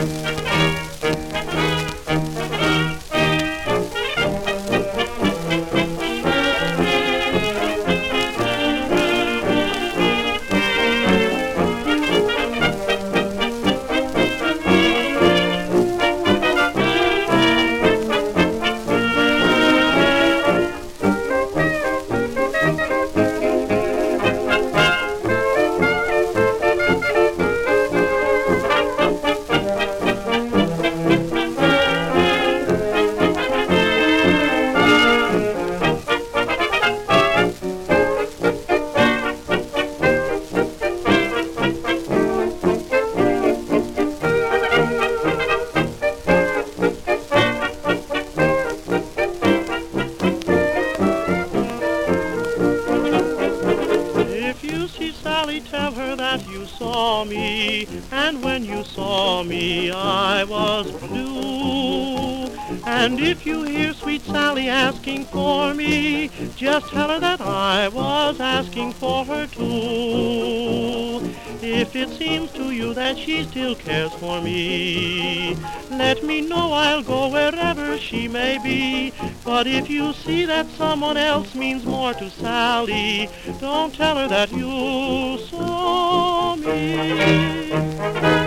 If you see Sally, tell her that you saw me, and when you saw me I was blue. And if you hear sweet Sally asking for me, just tell her that I was asking for her too. If it seems to you that she still cares for me, let me know, I'll go wherever she may be. But if you see that someone else means more to Sally, don't tell her that you saw me.